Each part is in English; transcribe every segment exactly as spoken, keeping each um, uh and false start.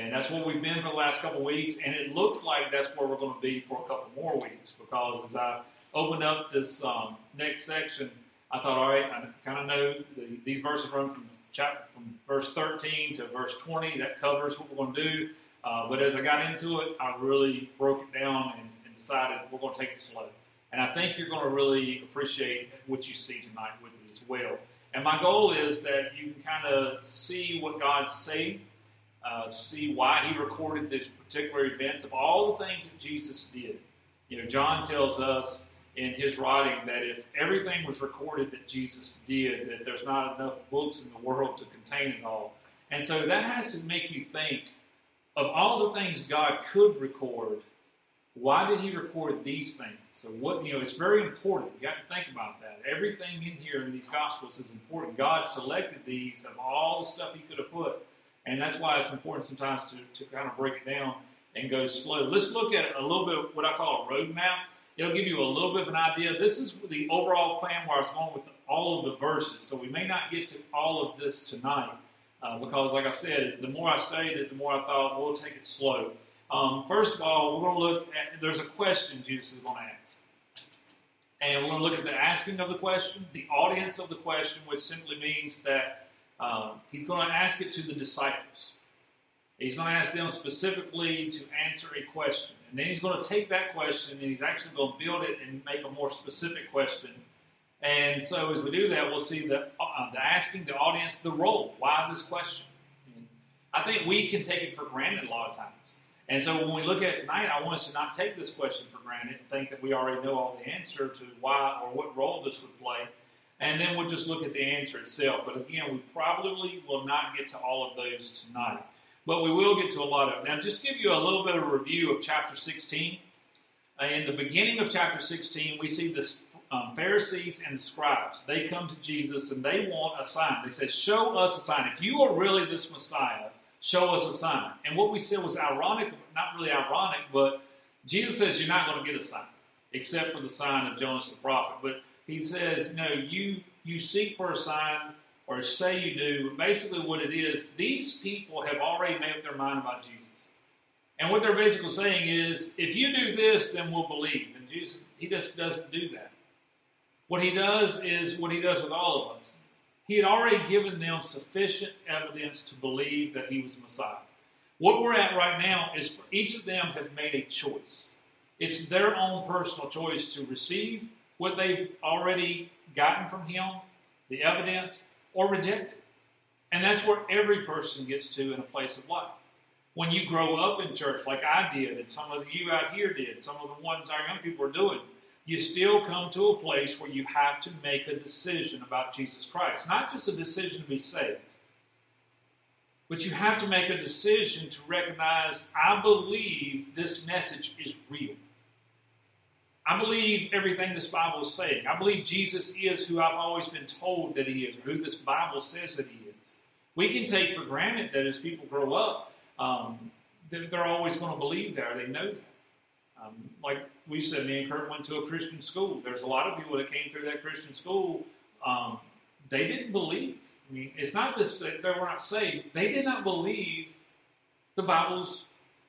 And that's where we've been for the last couple of weeks, and it looks like that's where we're going to be for a couple more weeks, because as I opened up this um, next section, I thought, all right, I kind of know the, these verses run from chapter from verse thirteen to verse twenty. That covers what we're going to do. Uh, but as I got into it, I really broke it down and, and decided we're going to take it slow. And I think you're going to really appreciate what you see tonight with it as well. And my goal is that you can kind of see what God's saying, uh, see why He recorded these particular events of all the things that Jesus did. You know, John tells us in his writing that if everything was recorded that Jesus did, that there's not enough books in the world to contain it all. And so that has to make you think of all the things God could record. Why did He record these things? So what, you know, it's very important. You got to think about that. Everything in here in these Gospels is important. God selected these of all the stuff He could have put. And that's why it's important sometimes to, to kind of break it down and go slow. Let's look at a little bit of what I call a roadmap. It'll give you a little bit of an idea. This is the overall plan where I was going with the, all of the verses. So we may not get to all of this tonight. Uh, because, like I said, the more I studied it, the more I thought, we'll take it slow. Um, first of all, we're going to look at, there's a question Jesus is going to ask. And we're going to look at the asking of the question, the audience of the question, which simply means that um, He's going to ask it to the disciples. He's going to ask them specifically to answer a question. And then He's going to take that question and He's actually going to build it and make a more specific question. And so as we do that, we'll see the, uh, the asking, the audience, the role. Why this question? And I think we can take it for granted a lot of times. And so when we look at it tonight, I want us to not take this question for granted and think that we already know all the answer to why or what role this would play. And then we'll just look at the answer itself. But again, we probably will not get to all of those tonight. But we will get to a lot of it. Now, just to give you a little bit of a review of chapter sixteen. Uh, in the beginning of chapter sixteen, we see this. Um, Pharisees and the scribes, they come to Jesus and they want a sign. They said, show us a sign. If you are really this Messiah, show us a sign. And what we said was ironic, not really ironic, but Jesus says you're not going to get a sign, except for the sign of Jonas the prophet. But He says, no, you, you seek for a sign, or say you do. But basically what it is, these people have already made up their mind about Jesus. And what they're basically saying is, if you do this, then we'll believe. And Jesus, He just doesn't do that. What He does is what He does with all of us. He had already given them sufficient evidence to believe that He was the Messiah. What we're at right now is for each of them have made a choice. It's their own personal choice to receive what they've already gotten from Him, the evidence, or reject it. And that's where every person gets to in a place of life. When you grow up in church like I did, and some of you out here did, some of the ones our young people are doing, you still come to a place where you have to make a decision about Jesus Christ. Not just a decision to be saved, but you have to make a decision to recognize, I believe this message is real. I believe everything this Bible is saying. I believe Jesus is who I've always been told that He is, or who this Bible says that He is. We can take for granted that as people grow up, um, that they're always going to believe that, or they know that. Um, like we said, me and Kurt went to a Christian school. There's a lot of people that came through that Christian school. Um, they didn't believe. I mean, it's not this that they were not saved. They did not believe the Bible's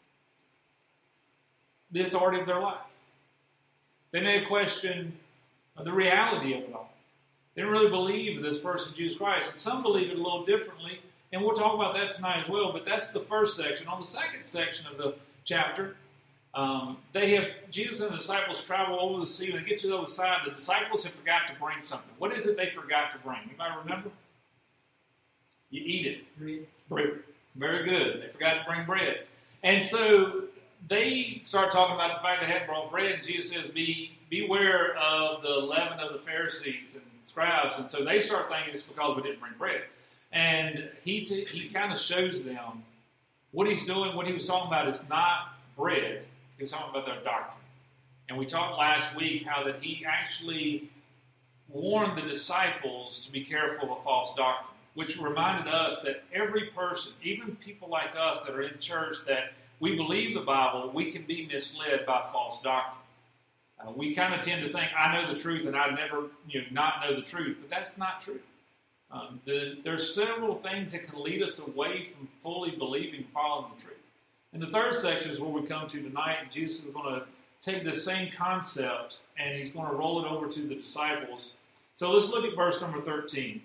the authority of their life. They may have questioned the reality of it all. They didn't really believe this person, Jesus Christ. And some believe it a little differently, and we'll talk about that tonight as well. But that's the first section. On the second section of the chapter, Um, they have, Jesus and the disciples travel over the sea. When they get to the other side, the disciples have forgot to bring something. What is it they forgot to bring? Anybody remember? You eat it. Bread. Bread. Very good. They forgot to bring bread. And so they start talking about the fact they hadn't brought bread. And Jesus says, Be beware of the leaven of the Pharisees and scribes. And so they start thinking it's because we didn't bring bread. And he, t- he kind of shows them what he's doing, what he was talking about is not bread. He was talking about their doctrine. And we talked last week how that he actually warned the disciples to be careful of false doctrine, which reminded us that every person, even people like us that are in church, that we believe the Bible, we can be misled by false doctrine. Uh, we kind of tend to think, I know the truth and I never you know, not know the truth, but that's not true. Um, the, there's several things that can lead us away from fully believing and following the truth. And the third section is where we come to tonight, and Jesus is going to take this same concept and he's going to roll it over to the disciples. So let's look at verse number thirteen.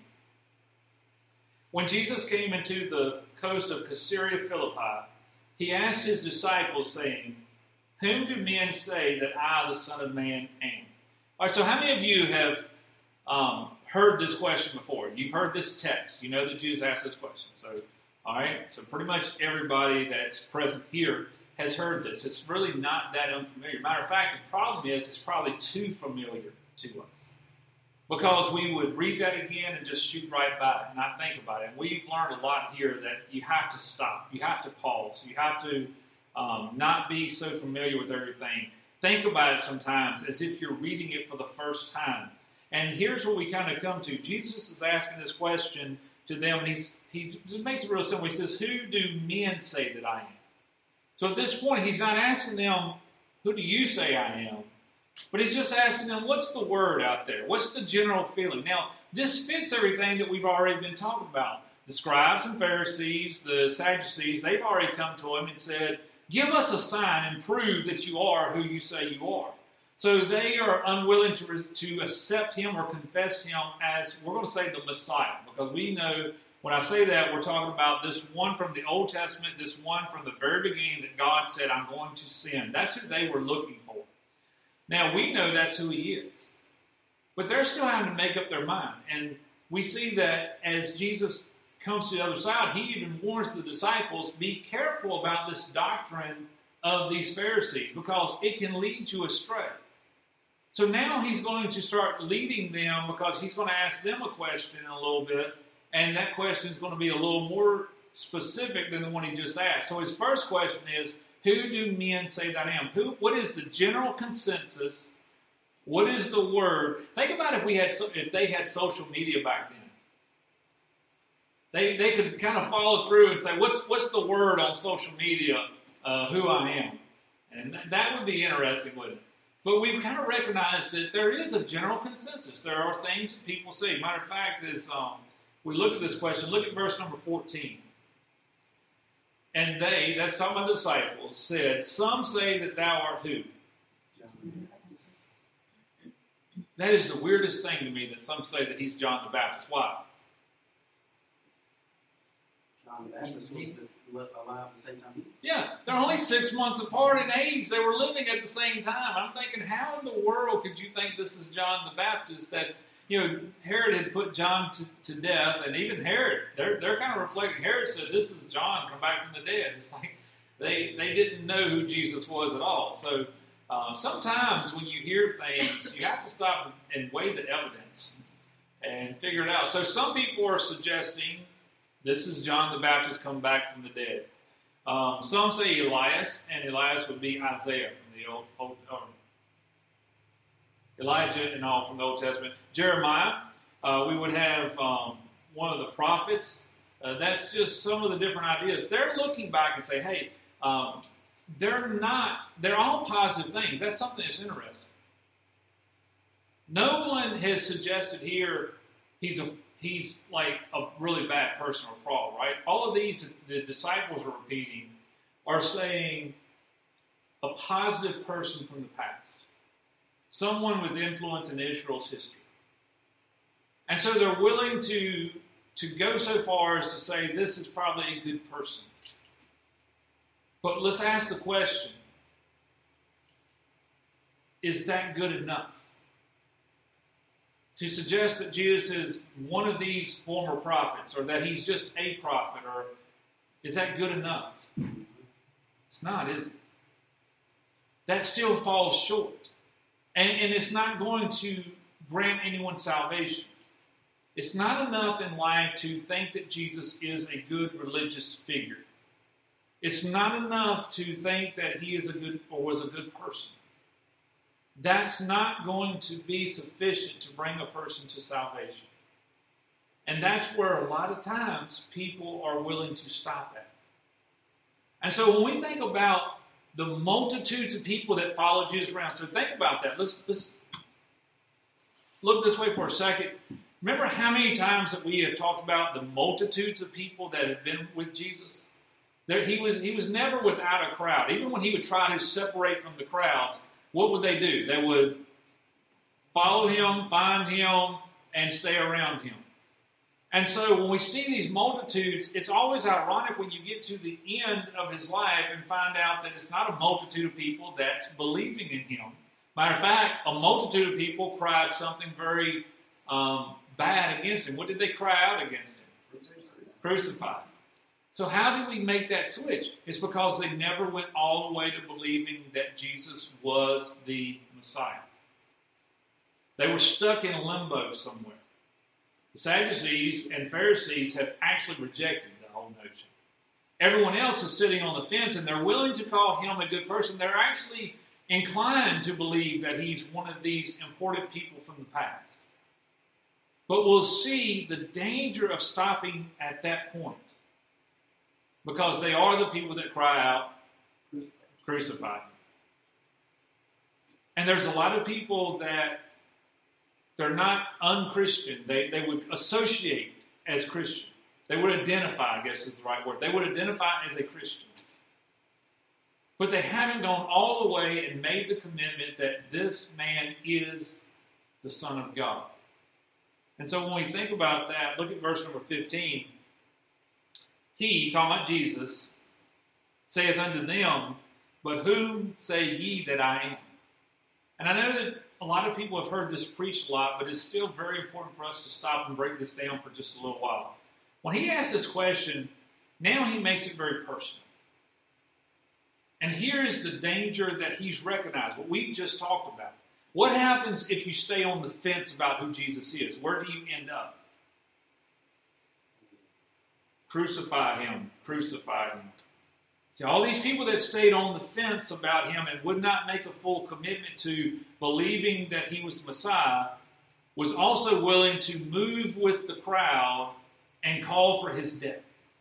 When Jesus came into the coast of Caesarea Philippi, he asked his disciples, saying, "Whom do men say that I, the Son of Man, am?" All right, so how many of you have um, heard this question before? You've heard this text. You know that Jesus asked this question. So, all right, so pretty much everybody that's present here has heard this. It's really not that unfamiliar. Matter of fact, the problem is it's probably too familiar to us. Because we would read that again and just shoot right by it and not think about it. And we've learned a lot here that you have to stop. You have to pause. You have to um, not be so familiar with everything. Think about it sometimes as if you're reading it for the first time. And here's what we kind of come to. Jesus is asking this question to them, and he's, he's, he makes it real simple. He says, "Who do men say that I am?" So at this point, he's not asking them, "Who do you say I am?" But he's just asking them, what's the word out there? What's the general feeling? Now, this fits everything that we've already been talking about. The scribes and Pharisees, the Sadducees, they've already come to him and said, "Give us a sign and prove that you are who you say you are." So they are unwilling to, to accept him or confess him as, we're going to say, the Messiah. Because we know, when I say that, we're talking about this one from the Old Testament, this one from the very beginning that God said, "I'm going to send." That's who they were looking for. Now, we know that's who he is. But they're still having to make up their mind. And we see that as Jesus comes to the other side, he even warns the disciples, be careful about this doctrine of these Pharisees, because it can lead you astray. So now he's going to start leading them, because he's going to ask them a question in a little bit, and that question is going to be a little more specific than the one he just asked. So his first question is, who do men say that I am? Who? What is the general consensus? What is the word? Think about if we had, if they had social media back then. They they could kind of follow through and say, what's what's the word on social media? Uh, who I am, and th- that would be interesting, wouldn't it? But we kind of recognize that there is a general consensus. There are things that people say. Matter of fact, as um, we look at this question, look at verse number fourteen. And they, that's talking about the disciples, said, "Some say that thou art who?" That is the weirdest thing to me, that some say that he's John the Baptist. Why? John the Baptist was alive at the same time. Yeah, they're only six months apart in age. They were living at the same time. I'm thinking, how in the world could you think this is John the Baptist? That's, you know, Herod had put John to, to death, and even Herod, they're they're kind of reflecting. Herod said, "This is John come back from the dead." It's like they they didn't know who Jesus was at all. So uh, sometimes when you hear things, you have to stop and weigh the evidence and figure it out. So some people are suggesting this is John the Baptist come back from the dead. Um, some say Elias, and Elias would be Isaiah from the Old, old or Elijah and all from the Old Testament. Jeremiah, uh, we would have um, one of the prophets. Uh, that's just some of the different ideas. They're looking back and say, hey, um, they're not, they're all positive things. That's something that's interesting. No one has suggested here he's a he's like a really bad person or fraud, right? All of these the disciples are repeating are saying a positive person from the past. Someone with influence in Israel's history. And so they're willing to, to go so far as to say this is probably a good person. But let's ask the question, is that good enough? To suggest that Jesus is one of these former prophets, or that he's just a prophet, or is that good enough? It's not, is it? That still falls short. And, and it's not going to grant anyone salvation. It's not enough in life to think that Jesus is a good religious figure. It's not enough to think that he is a good or was a good person. That's not going to be sufficient to bring a person to salvation. And that's where a lot of times people are willing to stop at. And so when we think about the multitudes of people that follow Jesus around, so think about that. Let's, let's look this way for a second. Remember how many times that we have talked about the multitudes of people that have been with Jesus? There, he was he was never without a crowd. Even when he would try to separate from the crowds, what would they do? They would follow him, find him, and stay around him. And so when we see these multitudes, it's always ironic when you get to the end of his life and find out that it's not a multitude of people that's believing in him. Matter of fact, a multitude of people cried something very um, bad against him. What did they cry out against him? Crucified. So how do we make that switch? It's because they never went all the way to believing that Jesus was the Messiah. They were stuck in limbo somewhere. The Sadducees and Pharisees have actually rejected the whole notion. Everyone else is sitting on the fence, and they're willing to call him a good person. They're actually inclined to believe that he's one of these important people from the past. But we'll see the danger of stopping at that point, because they are the people that cry out, crucify him. And there's a lot of people that they're not unchristian. They, they would associate as Christian. They would identify, I guess is the right word. They would identify as a Christian. But they haven't gone all the way and made the commitment that this man is the Son of God. And so when we think about that, look at verse number fifteen. He, talking about Jesus, saith unto them, but whom say ye that I am? And I know that a lot of people have heard this preached a lot, but it's still very important for us to stop and break this down for just a little while. When he asks this question, now he makes it very personal. And here's the danger that he's recognized, what we just talked about. What happens if you stay on the fence about who Jesus is? Where do you end up? Crucify him, crucify him. See, all these people that stayed on the fence about him and would not make a full commitment to believing that he was the Messiah was also willing to move with the crowd and call for his death.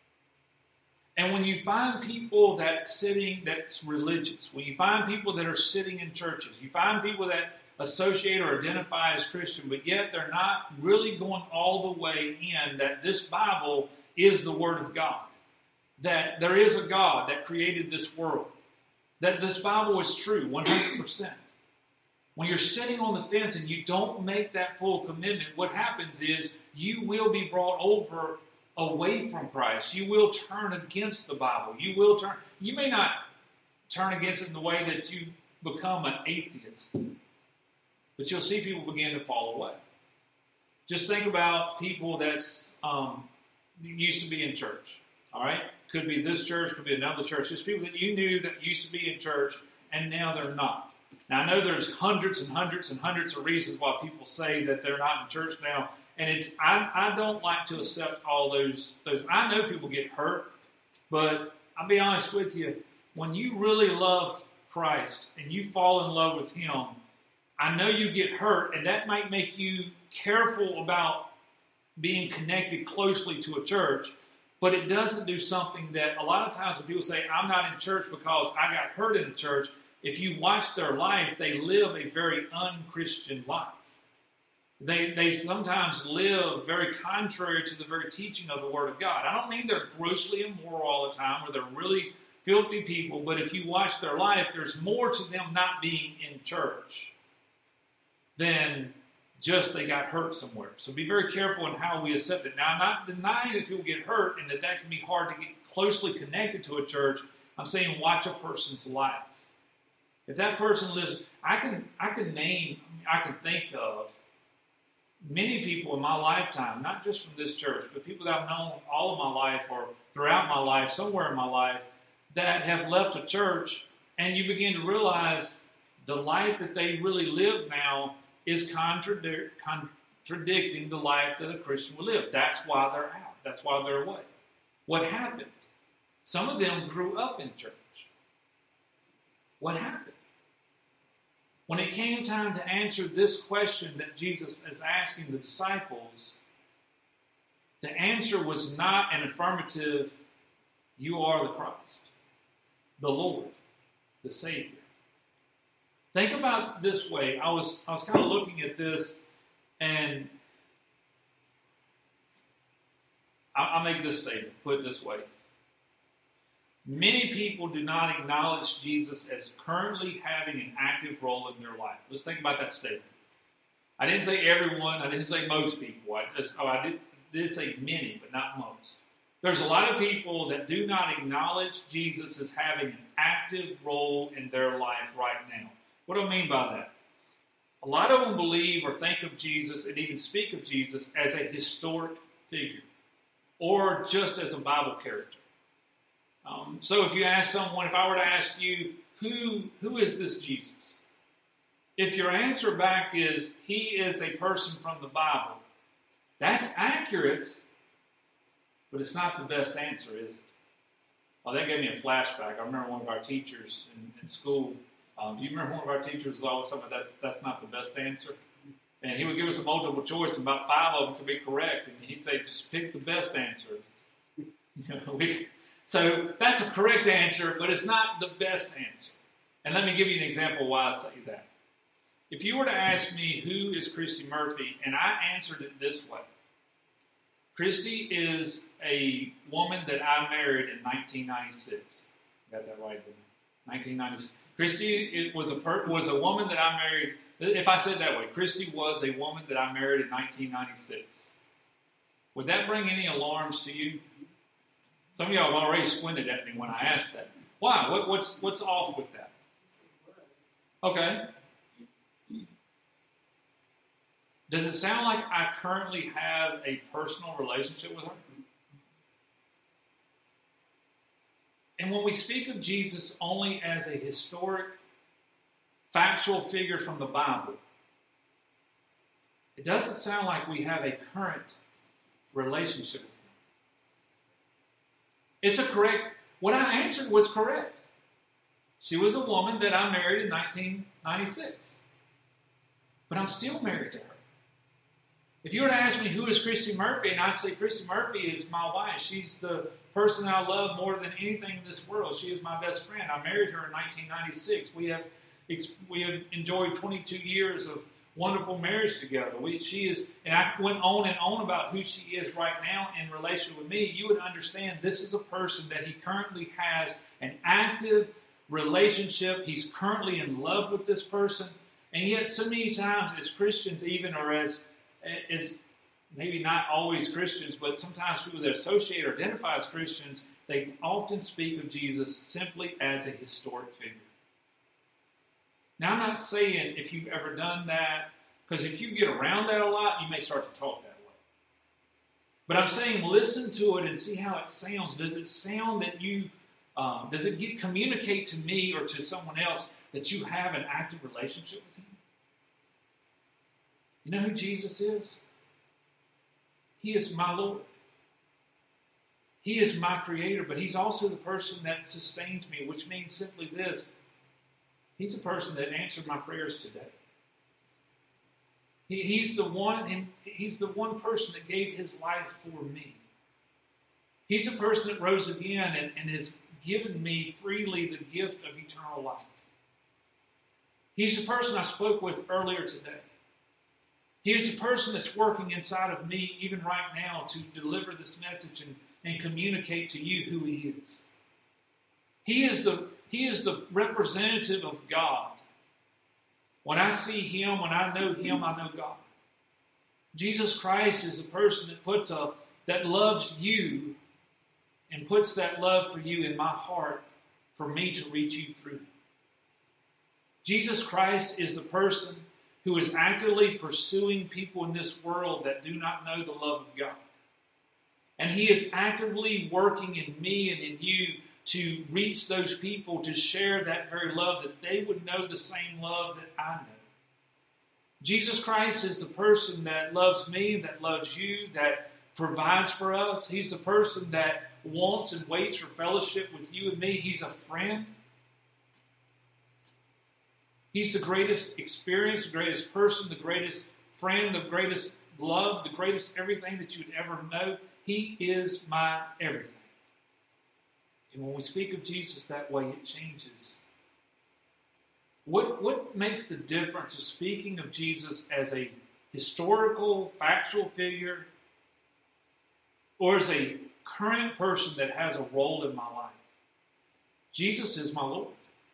And when you find people that sitting that's religious, when you find people that are sitting in churches, you find people that associate or identify as Christian, but yet they're not really going all the way in that this Bible is the Word of God, that there is a God that created this world, that this Bible is true one hundred percent. When you're sitting on the fence and you don't make that full commitment, what happens is you will be brought over away from Christ. You will turn against the Bible. You will turn, you may not turn against it in the way that you become an atheist, but you'll see people begin to fall away. Just think about people that's um, used to be in church, all right? Could be this church, could be another church. Just people that you knew that used to be in church, and now they're not. Now, I know there's hundreds and hundreds and hundreds of reasons why people say that they're not in church now, and it's I, I don't like to accept all those, those. I know people get hurt, but I'll be honest with you, when you really love Christ and you fall in love with Him, I know you get hurt, and that might make you careful about being connected closely to a church, but it doesn't do something that a lot of times when people say, I'm not in church because I got hurt in the church, if you watch their life, they live a very unchristian life. They, they sometimes live very contrary to the very teaching of the Word of God. I don't mean they're grossly immoral all the time or they're really filthy people, but if you watch their life, there's more to them not being in church than just they got hurt somewhere. So be very careful in how we accept it. Now, I'm not denying that people get hurt and that that can be hard to get closely connected to a church. I'm saying watch a person's life. If that person lives, I can I can name, I can think of many people in my lifetime, not just from this church, but people that I've known all of my life or throughout my life, somewhere in my life, that have left a church, and you begin to realize the life that they really live now is contradic- contradicting the life that a Christian would live. That's why they're out. That's why they're away. What happened? Some of them grew up in church. What happened? When it came time to answer this question that Jesus is asking the disciples, the answer was not an affirmative, you are the Christ, the Lord, the Savior. Think about this way. I was I was kind of looking at this, and I'll, I'll make this statement, put it this way. Many people do not acknowledge Jesus as currently having an active role in their life. Let's think about that statement. I didn't say everyone. I didn't say most people. I just, oh, I did, did say many, but not most. There's a lot of people that do not acknowledge Jesus as having an active role in their life right now. What do I mean by that? A lot of them believe or think of Jesus and even speak of Jesus as a historic figure or just as a Bible character. Um, so if you ask someone, if I were to ask you, who who is this Jesus? If your answer back is, he is a person from the Bible, that's accurate, but it's not the best answer, is it? Oh, that gave me a flashback. I remember one of our teachers in, in school. Um, do you remember one of our teachers was always something that's that's not the best answer? And he would give us a multiple choice, and about five of them could be correct. And he'd say, just pick the best answer. You know, we, so that's a correct answer, but it's not the best answer. And let me give you an example why I say that. If you were to ask me, who is Christy Murphy, and I answered it this way. Christy is a woman that I married in nineteen ninety-six. Got that right, didn't I? nineteen ninety-six. Christy it was a per, was a woman that I married. If I said it that way, Christy was a woman that I married in nineteen ninety-six. Would that bring any alarms to you? Some of y'all have already squinted at me when I asked that. Why? What, what's what's off with that? Okay. Does it sound like I currently have a personal relationship with her? And when we speak of Jesus only as a historic, factual figure from the Bible, it doesn't sound like we have a current relationship with him. It's a correct, what I answered was correct. She was a woman that I married in nineteen ninety-six. But I'm still married to her. If you were to ask me, who is Christy Murphy? And I say, Christy Murphy is my wife. She's the person I love more than anything in this world. She is my best friend. I married her in nineteen ninety-six. We have we have enjoyed twenty-two years of wonderful marriage together. We, she is, and I went on and on about who she is right now in relation with me. You would understand this is a person that he currently has an active relationship. He's currently in love with this person. And yet so many times as Christians even, or as is maybe not always Christians, but sometimes people that associate or identify as Christians, they often speak of Jesus simply as a historic figure. Now, I'm not saying if you've ever done that, because if you get around that a lot, you may start to talk that way. But I'm saying listen to it and see how it sounds. Does it sound that you, um, does it get, communicate to me or to someone else that you have an active relationship with him? You know who Jesus is? He is my Lord. He is my Creator, but He's also the person that sustains me, which means simply this. He's the person that answered my prayers today. He, he's the one, and He's the one person that gave His life for me. He's the person that rose again and, and has given me freely the gift of eternal life. He's the person I spoke with earlier today. He is the person that's working inside of me even right now to deliver this message and, and communicate to you who He is. He is the, he is the representative of God. When I see Him, when I know Him, I know God. Jesus Christ is the person that puts a, that loves you and puts that love for you in my heart for me to reach you through. Jesus Christ is the person who is actively pursuing people in this world that do not know the love of God. And He is actively working in me and in you to reach those people, to share that very love, that they would know the same love that I know. Jesus Christ is the person that loves me, that loves you, that provides for us. He's the person that wants and waits for fellowship with you and me. He's a friend. He's the greatest experience, the greatest person, the greatest friend, the greatest love, the greatest everything that you'd ever know. He is my everything. And when we speak of Jesus that way, it changes. What, what makes the difference of speaking of Jesus as a historical, factual figure, or as a current person that has a role in my life? Jesus is my Lord.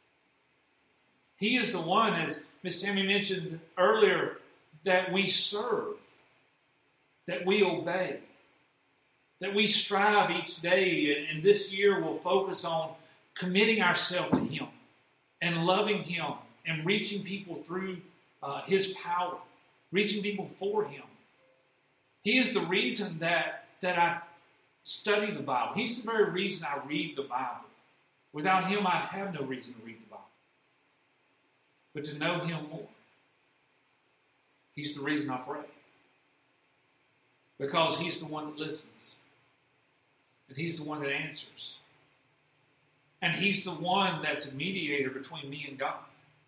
He is the one, as Miss Tammy mentioned earlier, that we serve, that we obey, that we strive each day. And this year we'll focus on committing ourselves to Him and loving Him and reaching people through uh, His power, reaching people for Him. He is the reason that, that I study the Bible. He's the very reason I read the Bible. Without Him, I'd have no reason to read the Bible. But to know Him more. He's the reason I pray. Because He's the one that listens. And He's the one that answers. And He's the one that's a mediator between me and God.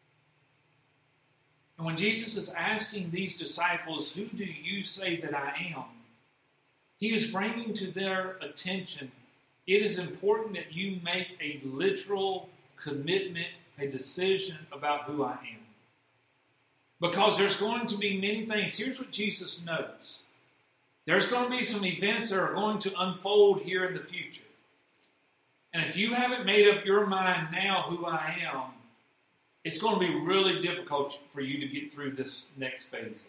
And when Jesus is asking these disciples, who do you say that I am? He is bringing to their attention, it is important that you make a literal commitment, a decision about who I am. Because there's going to be many things. Here's what Jesus knows. There's going to be some events that are going to unfold here in the future. And if you haven't made up your mind now who I am, it's going to be really difficult for you to get through this next phase.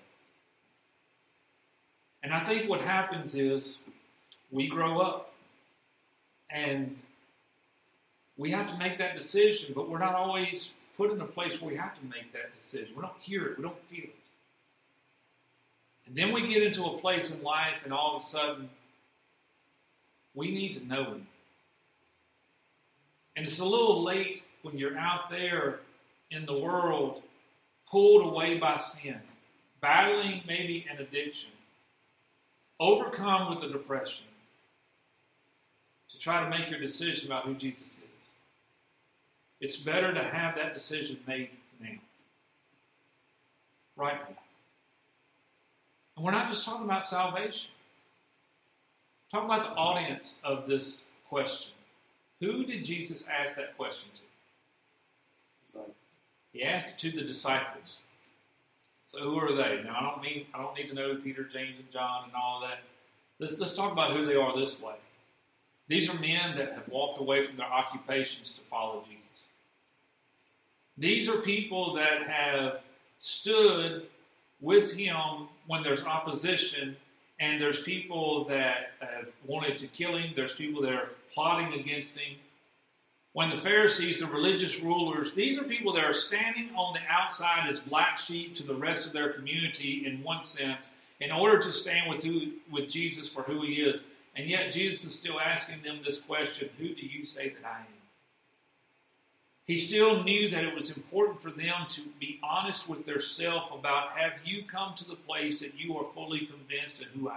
And I think what happens is we grow up and we have to make that decision, but we're not always put in a place where we have to make that decision. We don't hear it. We don't feel it. And then we get into a place in life and all of a sudden we need to know Him. And it's a little late when you're out there in the world, pulled away by sin, battling maybe an addiction, overcome with the depression, to try to make your decision about who Jesus is. It's better to have that decision made now. Right now. And we're not just talking about salvation. We're talking about the audience of this question. Who did Jesus ask that question to? Disciples. He asked it to the disciples. So who are they? Now I don't mean I don't need to know Peter, James, and John and all of that. Let's let's talk about who they are this way. These are men that have walked away from their occupations to follow Jesus. These are people that have stood with Him when there's opposition, and there's people that have wanted to kill Him. There's people that are plotting against Him. When the Pharisees, the religious rulers, these are people that are standing on the outside as black sheep to the rest of their community in one sense, in order to stand with who, with Jesus for who He is. And yet Jesus is still asking them this question, who do you say that I am? He still knew that it was important for them to be honest with themselves about, have you come to the place that you are fully convinced of who I am?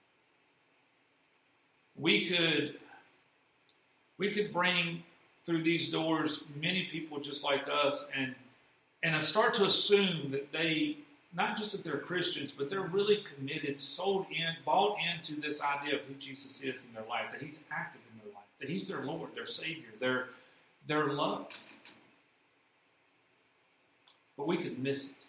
We could, we could bring through these doors many people just like us and, and start to assume that they, not just that they're Christians, but they're really committed, sold in, bought into this idea of who Jesus is in their life, that He's active in their life, that He's their Lord, their Savior, their, their love. But we could miss it.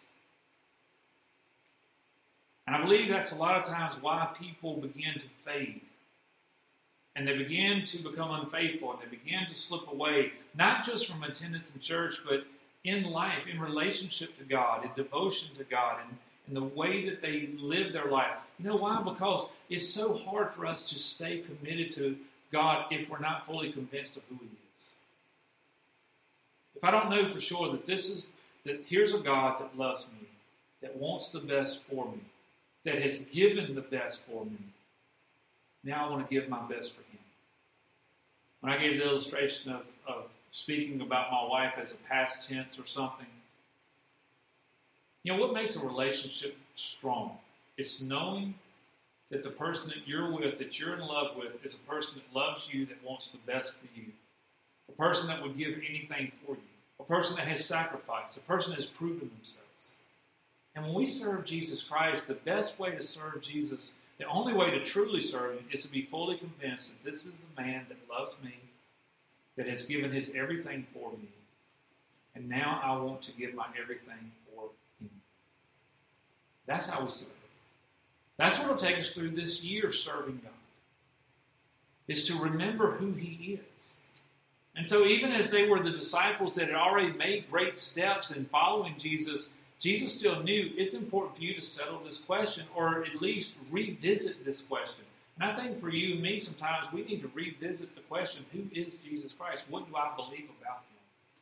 And I believe that's a lot of times why people begin to fade. And they begin to become unfaithful, and they begin to slip away, not just from attendance in church, but in life, in relationship to God, in devotion to God, and in the way that they live their life. You know why? Because it's so hard for us to stay committed to God if we're not fully convinced of who He is. If I don't know for sure that this is, that here's a God that loves me, that wants the best for me, that has given the best for me, now I want to give my best for Him. When I gave the illustration of, of speaking about my wife as a past tense or something, you know, what makes a relationship strong? It's knowing that the person that you're with, that you're in love with, is a person that loves you, that wants the best for you. A person that would give anything for you. A person that has sacrificed. A person that has proven themselves. And when we serve Jesus Christ, the best way to serve Jesus, the only way to truly serve Him, is to be fully convinced that this is the man that loves me, that has given his everything for me, and now I want to give my everything for Him. That's how we serve. That's what will take us through this year serving God, is to remember who He is. And so even as they were the disciples that had already made great steps in following Jesus, Jesus still knew it's important for you to settle this question or at least revisit this question. And I think for you and me, sometimes we need to revisit the question, who is Jesus Christ? What do I believe about him?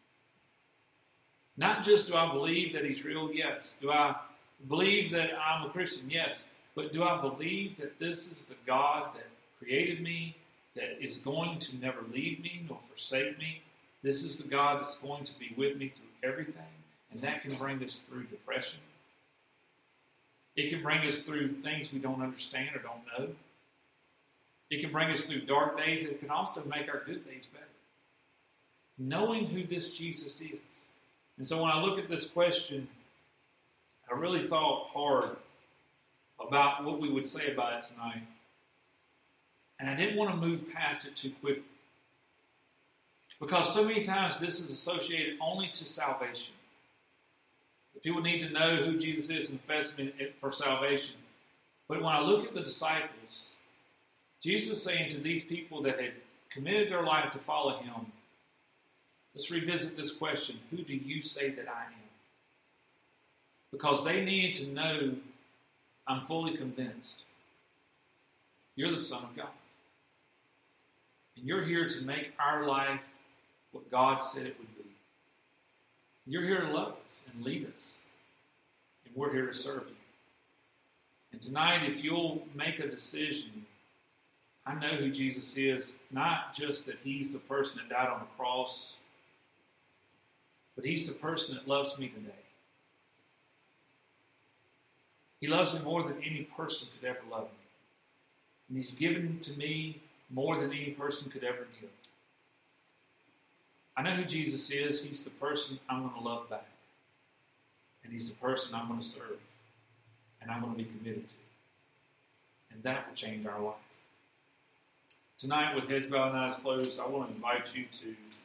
Not just do I believe that he's real? Yes. Do I believe that I'm a Christian? Yes. But do I believe that this is the God that created me, that is going to never leave me nor forsake me? This is the God that's going to be with me through everything, and that can bring us through depression. It can bring us through things we don't understand or don't know. It can bring us through dark days. It can also make our good days better. Knowing who this Jesus is. And so when I look at this question, I really thought hard about what we would say about it tonight. And I didn't want to move past it too quickly. Because so many times this is associated only to salvation. People need to know who Jesus is and confess him for salvation. But when I look at the disciples, Jesus is saying to these people that had committed their life to follow him, let's revisit this question, who do you say that I am? Because they needed to know, I'm fully convinced, you're the Son of God. And you're here to make our life what God said it would be. You're here to love us and lead us. And we're here to serve you. And tonight, if you'll make a decision, I know who Jesus is, not just that he's the person that died on the cross, but he's the person that loves me today. He loves me more than any person could ever love me. And he's given to me more than any person could ever give. I know who Jesus is. He's the person I'm going to love back. And he's the person I'm going to serve. And I'm going to be committed to. And that will change our life. Tonight, with heads bowed and eyes closed, I want to invite you to